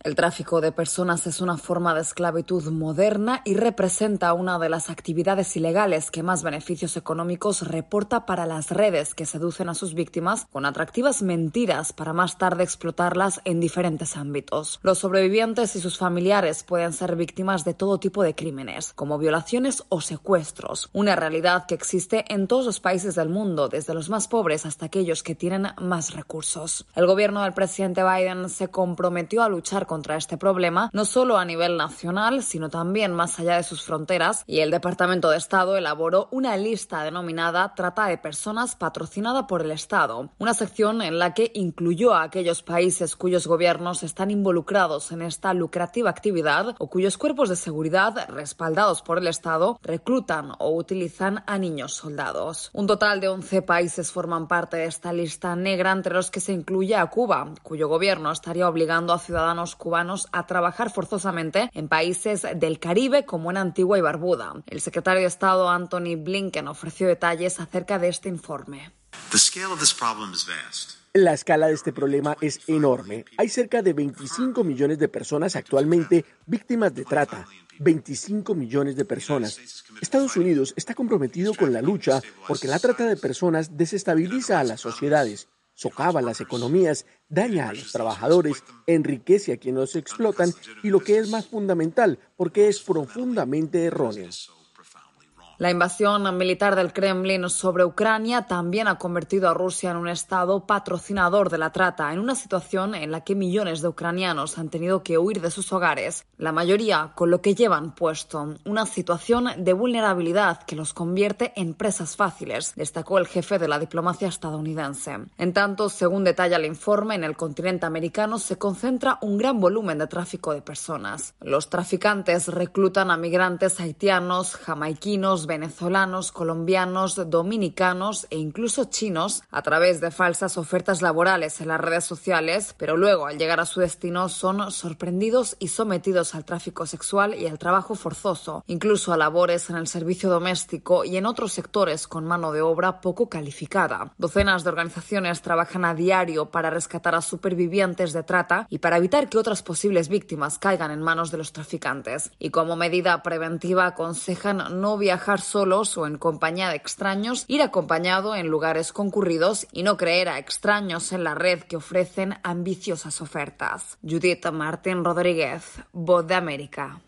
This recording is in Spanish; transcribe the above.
El tráfico de personas es una forma de esclavitud moderna y representa una de las actividades ilegales que más beneficios económicos reporta para las redes que seducen a sus víctimas con atractivas mentiras para más tarde explotarlas en diferentes ámbitos. Los sobrevivientes y sus familiares pueden ser víctimas de todo tipo de crímenes, como violaciones o secuestros, una realidad que existe en todos los países del mundo, desde los más pobres hasta aquellos que tienen más recursos. El gobierno del presidente Biden se comprometió a luchar contra este problema, no solo a nivel nacional, sino también más allá de sus fronteras, y el Departamento de Estado elaboró una lista denominada Trata de Personas patrocinada por el Estado, una sección en la que incluyó a aquellos países cuyos gobiernos están involucrados en esta lucrativa actividad o cuyos cuerpos de seguridad, respaldados por el Estado, reclutan o utilizan a niños soldados. Un total de 11 países forman parte de esta lista negra, entre los que se incluye a Cuba, cuyo gobierno estaría obligando a ciudadanos cubanos a trabajar forzosamente en países del Caribe como en Antigua y Barbuda. El secretario de Estado Antony Blinken ofreció detalles acerca de este informe. La escala de este problema es enorme. Hay cerca de 25 millones de personas actualmente víctimas de trata. 25 millones de personas. Estados Unidos está comprometido con la lucha porque la trata de personas desestabiliza a las sociedades, socava las economías, daña a los trabajadores, enriquece a quienes los explotan y, lo que es más fundamental, porque es profundamente erróneo. La invasión militar del Kremlin sobre Ucrania también ha convertido a Rusia en un estado patrocinador de la trata, en una situación en la que millones de ucranianos han tenido que huir de sus hogares, la mayoría con lo que llevan puesto, una situación de vulnerabilidad que los convierte en presas fáciles, destacó el jefe de la diplomacia estadounidense. En tanto, según detalla el informe, en el continente americano se concentra un gran volumen de tráfico de personas. Los traficantes reclutan a migrantes haitianos, jamaiquinos, venezolanos, colombianos, dominicanos e incluso chinos a través de falsas ofertas laborales en las redes sociales, pero luego al llegar a su destino son sorprendidos y sometidos al tráfico sexual y al trabajo forzoso, incluso a labores en el servicio doméstico y en otros sectores con mano de obra poco calificada. Docenas de organizaciones trabajan a diario para rescatar a supervivientes de trata y para evitar que otras posibles víctimas caigan en manos de los traficantes. Y como medida preventiva aconsejan no viajar solos o en compañía de extraños, ir acompañado en lugares concurridos y no creer a extraños en la red que ofrecen ambiciosas ofertas. Judith Martín Rodríguez, Voz de América.